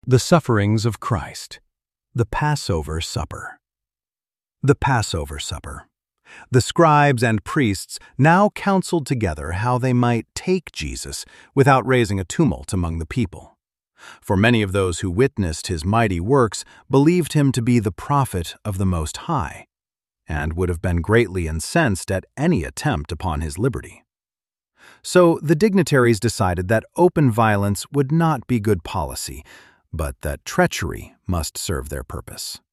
The sufferings of Christ. The Passover Supper. The Passover Supper. The scribes and priests now counseled together how they might take Jesus without raising a tumult among the people. For many of those who witnessed his mighty works believed him to be the prophet of the Most High, and would have been greatly incensed at any attempt upon his liberty. So the dignitaries decided that open violence would not be good policy, but that treachery must serve their purpose.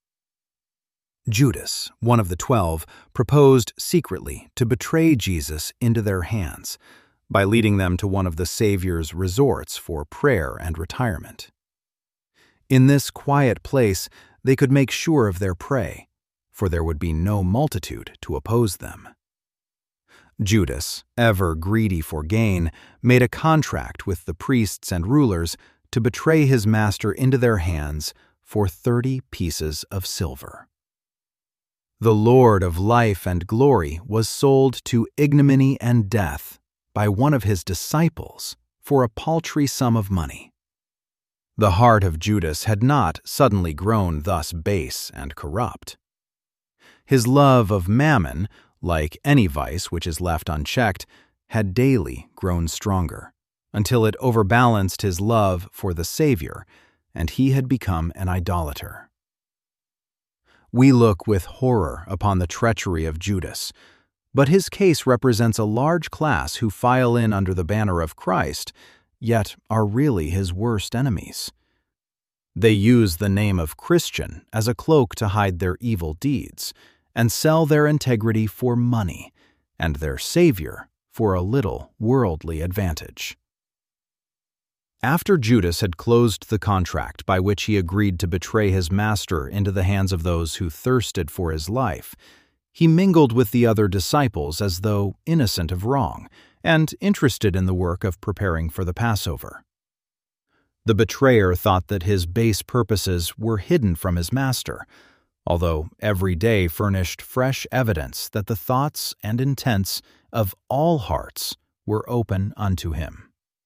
Judas, one of the 12, proposed secretly to betray Jesus into their hands by leading them to one of the Savior's resorts for prayer and retirement. In this quiet place, they could make sure of their prey, for there would be no multitude to oppose them. Judas, ever greedy for gain, made a contract with the priests and rulers to betray his master into their hands for 30 pieces of silver. The Lord of life and glory was sold to ignominy and death by one of his disciples for a paltry sum of money. The heart of Judas had not suddenly grown thus base and corrupt. His love of mammon, like any vice which is left unchecked, had daily grown stronger, until it overbalanced his love for the Savior, and he had become an idolater. We look with horror upon the treachery of Judas, but his case represents a large class who file in under the banner of Christ, yet are really his worst enemies. They use the name of Christian as a cloak to hide their evil deeds, and sell their integrity for money, and their Savior for a little worldly advantage. After Judas had closed the contract by which he agreed to betray his master into the hands of those who thirsted for his life, he mingled with the other disciples as though innocent of wrong and interested in the work of preparing for the Passover. The betrayer thought that his base purposes were hidden from his master, although every day furnished fresh evidence that the thoughts and intents of all hearts were open unto him.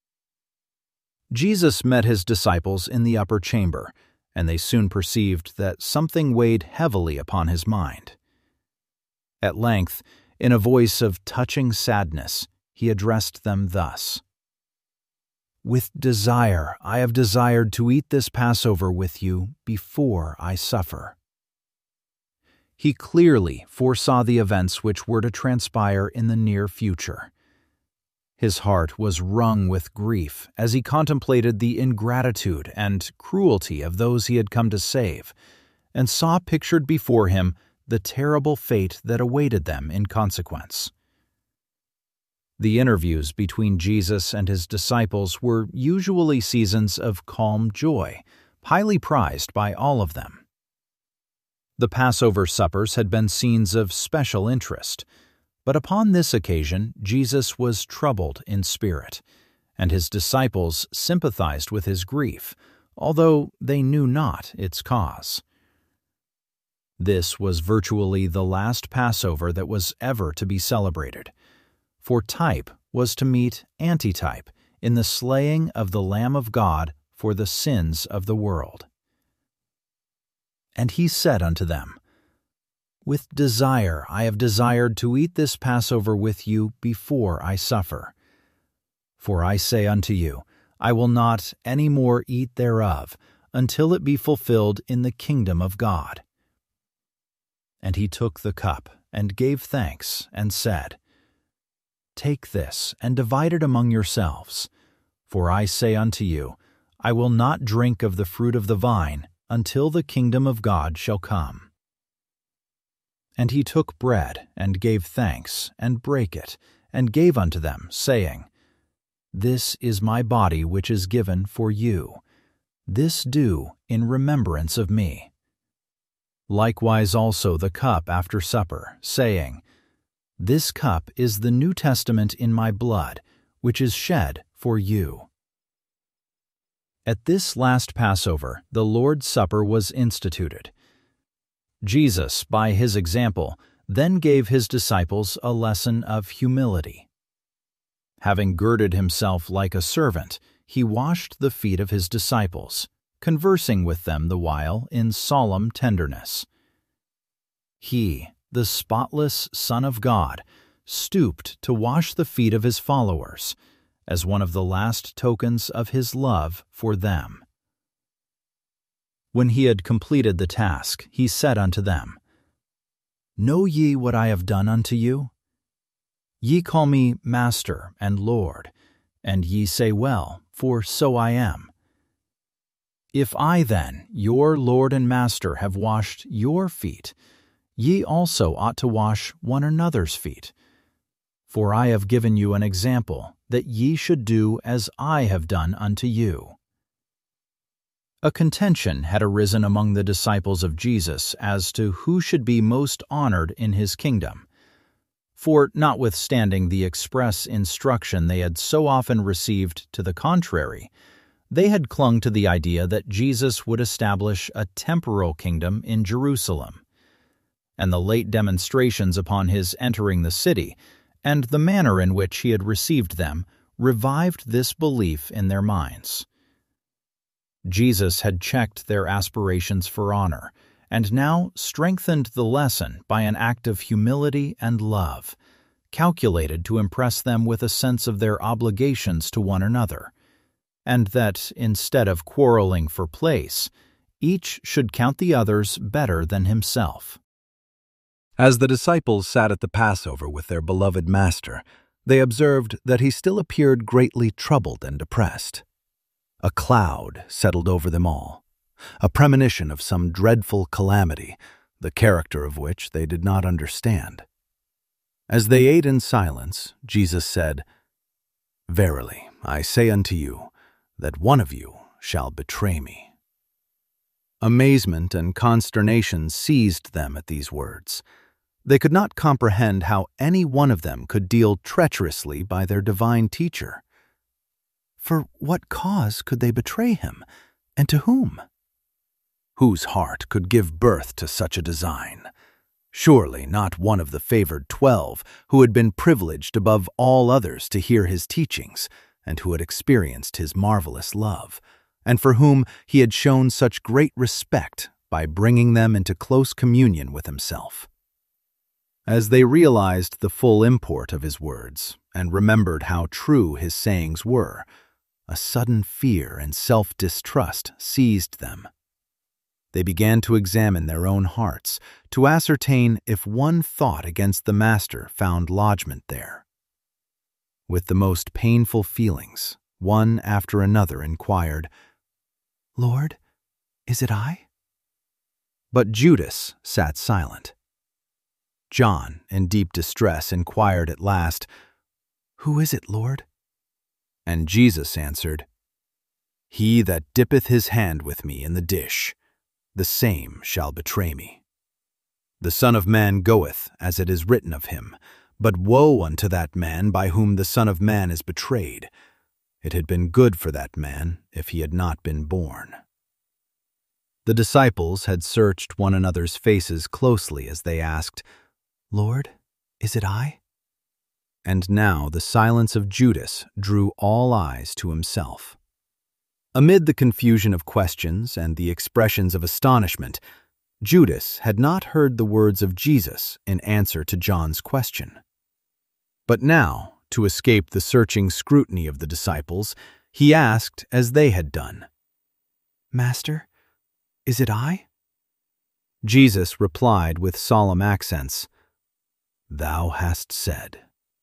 Jesus met his disciples in the upper chamber, and they soon perceived that something weighed heavily upon his mind. At length, in a voice of touching sadness, he addressed them thus: "With desire I have desired to eat this Passover with you before I suffer." He clearly foresaw the events which were to transpire in the near future. His heart was wrung with grief as he contemplated the ingratitude and cruelty of those he had come to save, and saw pictured before him the terrible fate that awaited them in consequence. The interviews between Jesus and his disciples were usually seasons of calm joy, highly prized by all of them. The Passover suppers had been scenes of special interest, but upon this occasion Jesus was troubled in spirit, and his disciples sympathized with his grief, although they knew not its cause. This was virtually the last Passover that was ever to be celebrated, for type was to meet antitype in the slaying of the Lamb of God for the sins of the world. And he said unto them, "With desire I have desired to eat this Passover with you before I suffer. For I say unto you, I will not any more eat thereof, until it be fulfilled in the kingdom of God." And he took the cup, and gave thanks, and said, "Take this, and divide it among yourselves. For I say unto you, I will not drink of the fruit of the vine, until the kingdom of God shall come." And he took bread, and gave thanks, and brake it, and gave unto them, saying, "This is my body which is given for you. This do in remembrance of me." Likewise also the cup after supper, saying, "This cup is the New Testament in my blood, which is shed for you." At this last Passover, the Lord's Supper was instituted. Jesus, by his example, then gave his disciples a lesson of humility. Having girded himself like a servant, he washed the feet of his disciples, conversing with them the while in solemn tenderness. He, the spotless Son of God, stooped to wash the feet of his followers, as one of the last tokens of his love for them. When he had completed the task, he said unto them, Know ye what I have done unto you? Ye call me Master and Lord, and ye say well, for so I am. If I then, your Lord and Master, have washed your feet, ye also ought to wash one another's feet. For I have given you an example, that ye should do as I have done unto you. A contention had arisen among the disciples of Jesus as to who should be most honored in his kingdom. For notwithstanding the express instruction they had so often received to the contrary, they had clung to the idea that Jesus would establish a temporal kingdom in Jerusalem. And the late demonstrations upon his entering the city, and the manner in which he had received them, revived this belief in their minds. Jesus had checked their aspirations for honor, and now strengthened the lesson by an act of humility and love, calculated to impress them with a sense of their obligations to one another, and that, instead of quarreling for place, each should count the others better than himself. As the disciples sat at the Passover with their beloved Master, they observed that he still appeared greatly troubled and depressed. A cloud settled over them all, a premonition of some dreadful calamity, the character of which they did not understand. As they ate in silence, Jesus said, Verily, I say unto you, that one of you shall betray me. Amazement and consternation seized them at these words. They could not comprehend how any one of them could deal treacherously by their divine teacher. For what cause could they betray him, and to whom? Whose heart could give birth to such a design? Surely not one of the favored 12, who had been privileged above all others to hear his teachings, and who had experienced his marvelous love, and for whom he had shown such great respect by bringing them into close communion with himself. As they realized the full import of his words, and remembered how true his sayings were, a sudden fear and self-distrust seized them. They began to examine their own hearts, to ascertain if one thought against the Master found lodgment there. With the most painful feelings, one after another inquired, Lord, is it I? But Judas sat silent. John, in deep distress, inquired at last, Who is it, Lord? And Jesus answered, He that dippeth his hand with me in the dish, the same shall betray me. The Son of Man goeth, as it is written of him, but woe unto that man by whom the Son of Man is betrayed. It had been good for that man if he had not been born. The disciples had searched one another's faces closely as they asked, Lord, is it I? And now the silence of Judas drew all eyes to himself. Amid the confusion of questions and the expressions of astonishment, Judas had not heard the words of Jesus in answer to John's question. But now, to escape the searching scrutiny of the disciples, he asked as they had done, Master, is it I? Jesus replied with solemn accents, Thou hast said.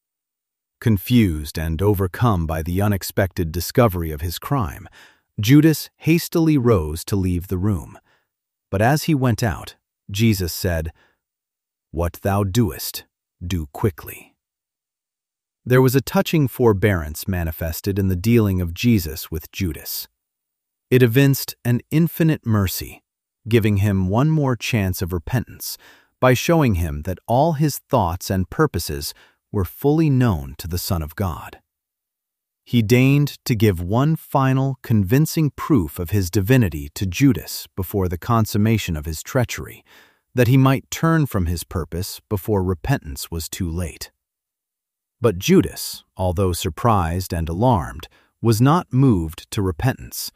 Confused and overcome by the unexpected discovery of his crime, Judas hastily rose to leave the room. But as he went out, Jesus said, What thou doest, do quickly. There was a touching forbearance manifested in the dealing of Jesus with Judas. It evinced an infinite mercy, giving him one more chance of repentance by showing him that all his thoughts and purposes were fully known to the Son of God. He deigned to give one final, convincing proof of his divinity to Judas before the consummation of his treachery, that he might turn from his purpose before repentance was too late. But Judas, although surprised and alarmed, was not moved to repentance,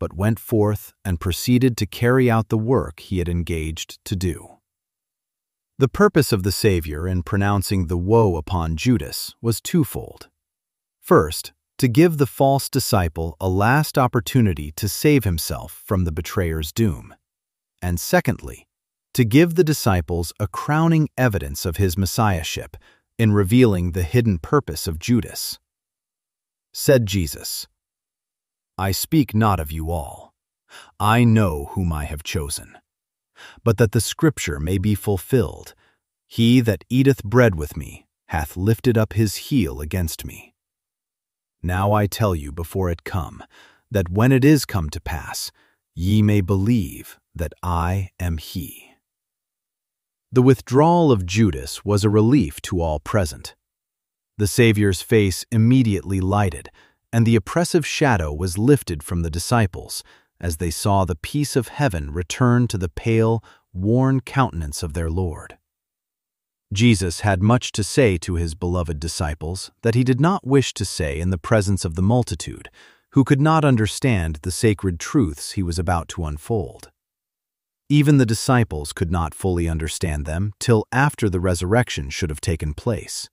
but went forth and proceeded to carry out the work he had engaged to do. The purpose of the Savior in pronouncing the woe upon Judas was twofold. First, to give the false disciple a last opportunity to save himself from the betrayer's doom, and secondly, to give the disciples a crowning evidence of his messiahship in revealing the hidden purpose of Judas. Said Jesus, "I speak not of you all. I know whom I have chosen. But that the scripture may be fulfilled, he that eateth bread with me hath lifted up his heel against me. Now I tell you before it come, that when it is come to pass, ye may believe that I am he." The withdrawal of Judas was a relief to all present. The Savior's face immediately lighted, and the oppressive shadow was lifted from the disciples as they saw the peace of heaven return to the pale, worn countenance of their Lord. Jesus had much to say to his beloved disciples that he did not wish to say in the presence of the multitude, who could not understand the sacred truths he was about to unfold. Even the disciples could not fully understand them till after the resurrection should have taken place.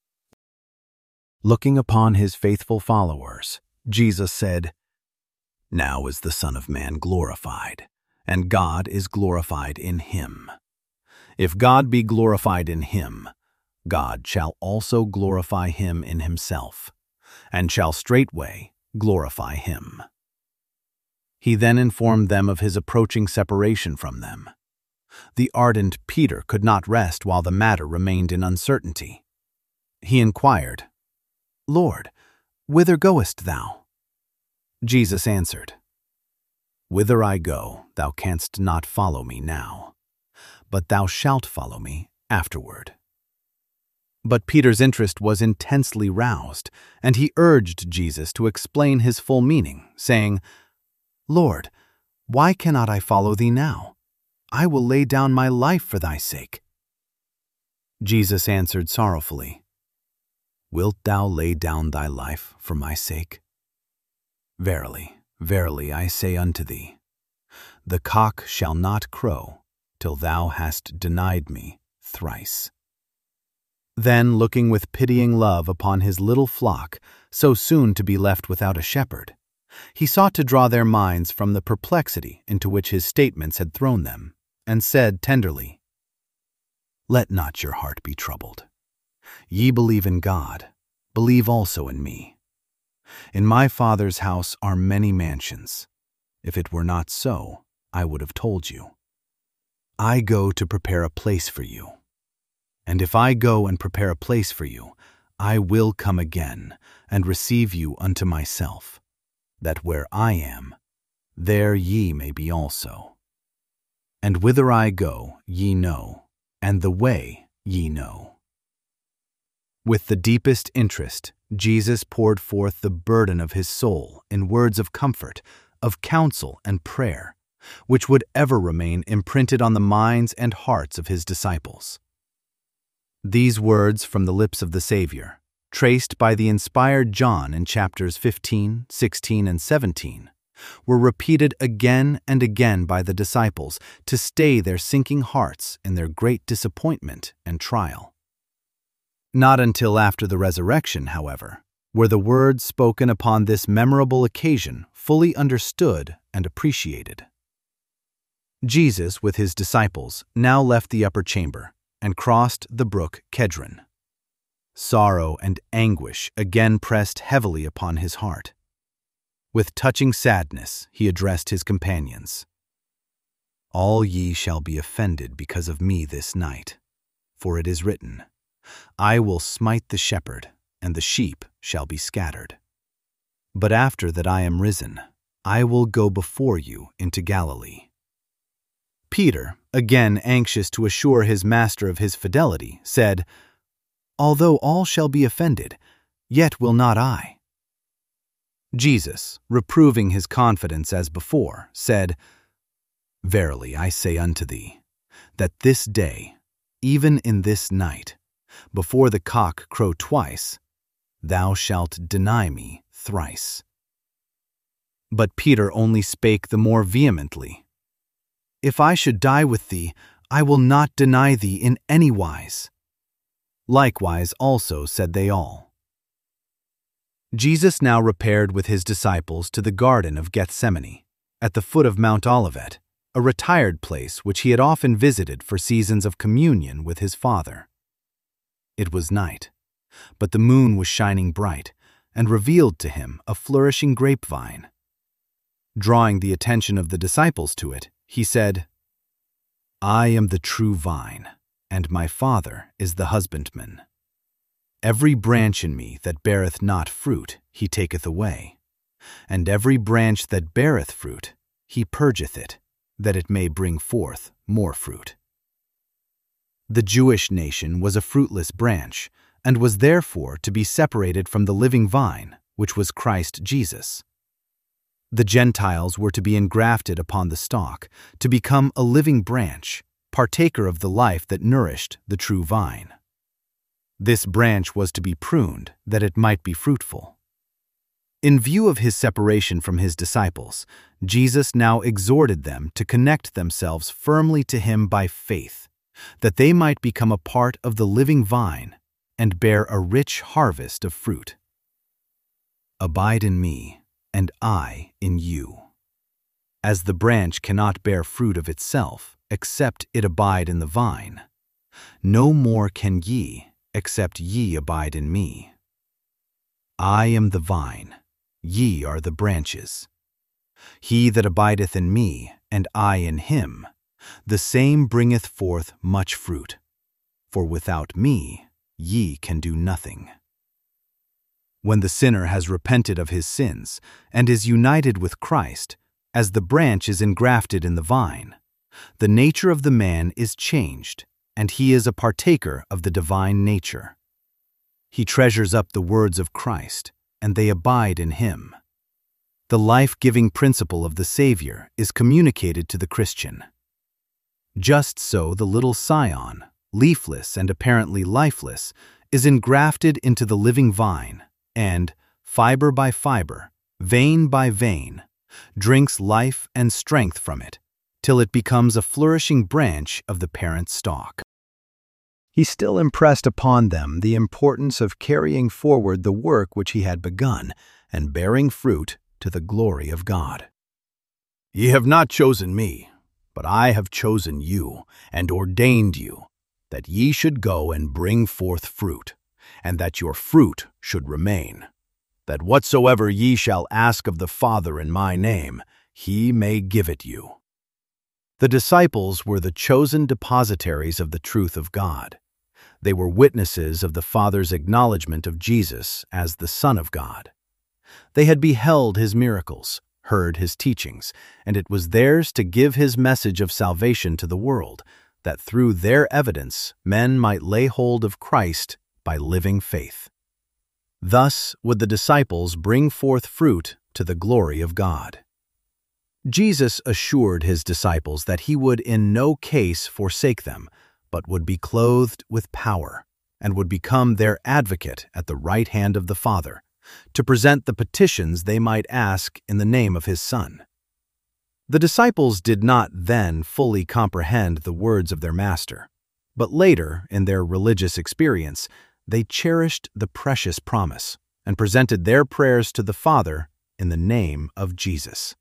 Looking upon his faithful followers, Jesus said, "Now is the Son of Man glorified, and God is glorified in him. If God be glorified in him, God shall also glorify him in himself, and shall straightway glorify him." He then informed them of his approaching separation from them. The ardent Peter could not rest while the matter remained in uncertainty. He inquired, "Lord, whither goest thou?" Jesus answered, "Whither I go, thou canst not follow me now, but thou shalt follow me afterward." But Peter's interest was intensely roused, and he urged Jesus to explain his full meaning, saying, "Lord, why cannot I follow thee now? I will lay down my life for thy sake." Jesus answered sorrowfully, "Wilt thou lay down thy life for my sake? Verily, verily, I say unto thee, the cock shall not crow till thou hast denied me thrice." Then, looking with pitying love upon his little flock, so soon to be left without a shepherd, he sought to draw their minds from the perplexity into which his statements had thrown them, and said tenderly, "Let not your heart be troubled. Ye believe in God, believe also in me. In my Father's house are many mansions. If it were not so, I would have told you. I go to prepare a place for you. And if I go and prepare a place for you, I will come again and receive you unto myself, that where I am, there ye may be also. And whither I go ye know, and the way ye know." With the deepest interest, Jesus poured forth the burden of his soul in words of comfort, of counsel and prayer, which would ever remain imprinted on the minds and hearts of his disciples. These words from the lips of the Savior, traced by the inspired John in chapters 15, 16, and 17, were repeated again and again by the disciples to stay their sinking hearts in their great disappointment and trial. Not until after the resurrection, however, were the words spoken upon this memorable occasion fully understood and appreciated. Jesus, with his disciples, now left the upper chamber and crossed the brook Kedron. Sorrow and anguish again pressed heavily upon his heart. With touching sadness, he addressed his companions. "All ye shall be offended because of me this night, for it is written, I will smite the shepherd, and the sheep shall be scattered. But after that I am risen, I will go before you into Galilee." Peter, again anxious to assure his master of his fidelity, said, "Although all shall be offended, yet will not I." Jesus, reproving his confidence as before, said, "Verily I say unto thee, that this day, even in this night, before the cock crow twice, thou shalt deny me thrice." But Peter only spake the more vehemently. If I should die with thee, I will not deny thee in any wise. Likewise also said they all. Jesus now repaired with his disciples to the Garden of Gethsemane, at the foot of Mount Olivet, a retired place which he had often visited for seasons of communion with his Father. It was night, but the moon was shining bright, and revealed to him a flourishing grapevine. Drawing the attention of the disciples to it, he said, I am the true vine, and my Father is the husbandman. Every branch in me that beareth not fruit, he taketh away, and every branch that beareth fruit, he purgeth it, that it may bring forth more fruit. The Jewish nation was a fruitless branch, and was therefore to be separated from the living vine, which was Christ Jesus. The Gentiles were to be engrafted upon the stalk, to become a living branch, partaker of the life that nourished the true vine. This branch was to be pruned, that it might be fruitful. In view of his separation from his disciples, Jesus now exhorted them to connect themselves firmly to him by faith, that they might become a part of the living vine and bear a rich harvest of fruit. Abide in me, and I in you. As the branch cannot bear fruit of itself, except it abide in the vine, no more can ye, except ye abide in me. I am the vine, ye are the branches. He that abideth in me, and I in him, the same bringeth forth much fruit. For without me ye can do nothing. When the sinner has repented of his sins, and is united with Christ, as the branch is engrafted in the vine, the nature of the man is changed, and he is a partaker of the divine nature. He treasures up the words of Christ, and they abide in him. The life-giving principle of the Savior is communicated to the Christian. Just so the little scion, leafless and apparently lifeless, is engrafted into the living vine, and, fiber by fiber, vein by vein, drinks life and strength from it, till it becomes a flourishing branch of the parent stalk. He still impressed upon them the importance of carrying forward the work which he had begun, and bearing fruit to the glory of God. Ye have not chosen me, but I have chosen you, and ordained you, that ye should go and bring forth fruit, and that your fruit should remain, that whatsoever ye shall ask of the Father in my name, he may give it you. The disciples were the chosen depositaries of the truth of God. They were witnesses of the Father's acknowledgement of Jesus as the Son of God. They had beheld his miracles, heard his teachings, and it was theirs to give his message of salvation to the world, that through their evidence men might lay hold of Christ by living faith. Thus would the disciples bring forth fruit to the glory of God. Jesus assured his disciples that he would in no case forsake them, but would be clothed with power, and would become their advocate at the right hand of the Father, to present the petitions they might ask in the name of his Son. The disciples did not then fully comprehend the words of their Master, but later, in their religious experience, they cherished the precious promise and presented their prayers to the Father in the name of Jesus.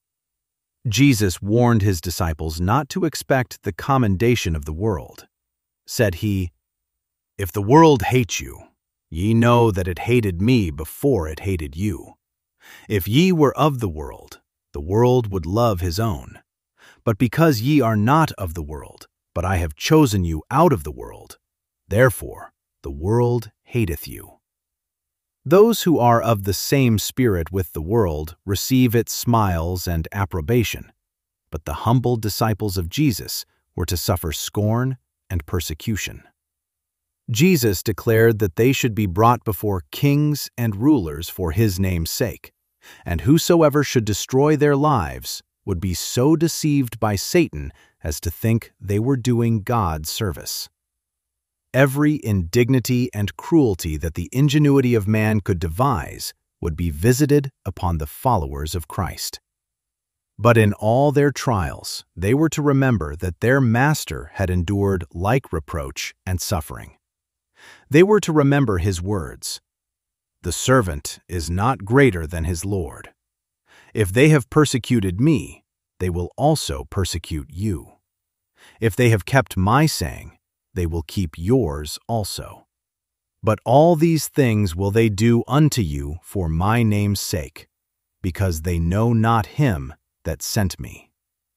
Jesus warned his disciples not to expect the commendation of the world. Said he, "If the world hates you, ye know that it hated me before it hated you. If ye were of the world would love his own. But because ye are not of the world, but I have chosen you out of the world, therefore the world hateth you. Those who are of the same spirit with the world receive its smiles and approbation, but the humble disciples of Jesus were to suffer scorn and persecution. Jesus declared that they should be brought before kings and rulers for his name's sake, and whosoever should destroy their lives would be so deceived by Satan as to think they were doing God service. Every indignity and cruelty that the ingenuity of man could devise would be visited upon the followers of Christ. But in all their trials, they were to remember that their Master had endured like reproach and suffering. They were to remember his words, "The servant is not greater than his Lord. If they have persecuted me, they will also persecute you. If they have kept my saying, they will keep yours also. But all these things will they do unto you for my name's sake, because they know not him that sent me."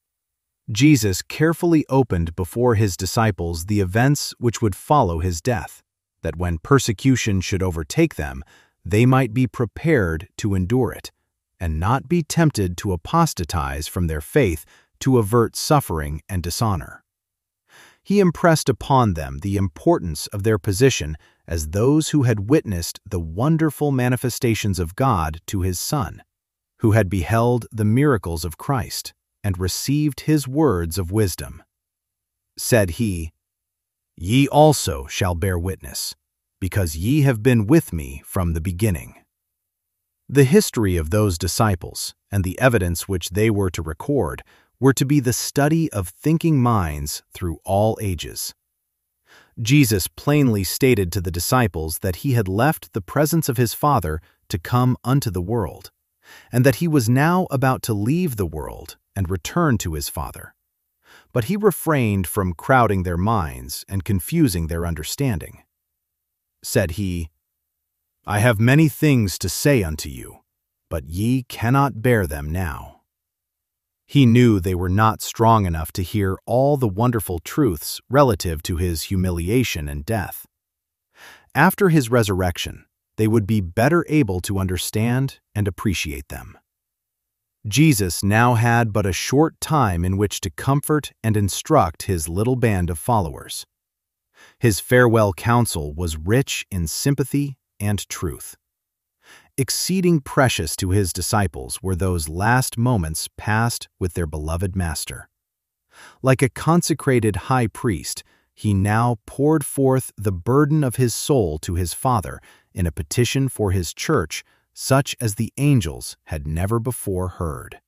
Jesus carefully opened before his disciples the events which would follow his death, that when persecution should overtake them, they might be prepared to endure it, and not be tempted to apostatize from their faith to avert suffering and dishonor. He impressed upon them the importance of their position as those who had witnessed the wonderful manifestations of God to his Son, who had beheld the miracles of Christ and received his words of wisdom. Said he, "Ye also shall bear witness, because ye have been with me from the beginning." The history of those disciples and the evidence which they were to record were to be the study of thinking minds through all ages. Jesus plainly stated to the disciples that he had left the presence of his Father to come unto the world, and that he was now about to leave the world and return to his Father. But he refrained from crowding their minds and confusing their understanding. Said he, "I have many things to say unto you, but ye cannot bear them now." He knew they were not strong enough to hear all the wonderful truths relative to his humiliation and death. After his resurrection, they would be better able to understand and appreciate them. Jesus now had but a short time in which to comfort and instruct his little band of followers. His farewell counsel was rich in sympathy and truth. Exceeding precious to his disciples were those last moments passed with their beloved Master. Like a consecrated high priest, he now poured forth the burden of his soul to his Father in a petition for his church such as the angels had never before heard.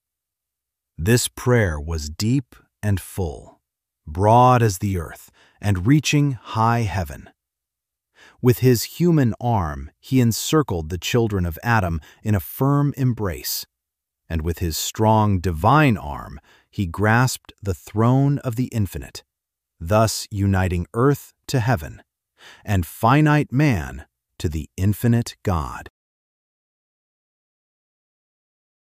This prayer was deep and full, broad as the earth, and reaching high heaven. With his human arm, he encircled the children of Adam in a firm embrace, and with his strong divine arm, he grasped the throne of the infinite, thus uniting earth to heaven, and finite man to the infinite God.